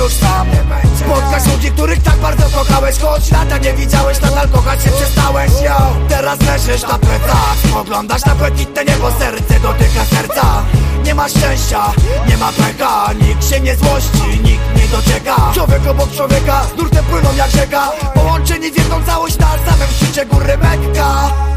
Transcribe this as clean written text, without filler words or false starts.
już sam. Spotkasz ludzi, których tak bardzo kochałeś, choć lata nie widziałeś, nadal kochać się przestałeś. Yo, teraz leżysz na plecach, spoglądasz na błękitne niebo, serce dotyka serca. Nie ma szczęścia, nie ma pecha, nikt się nie złości, nikt nie docieka. Człowiek obok człowieka, z nurtem płyną jak rzeka, połączeni w jedną całość na samym szczycie góry Mekka.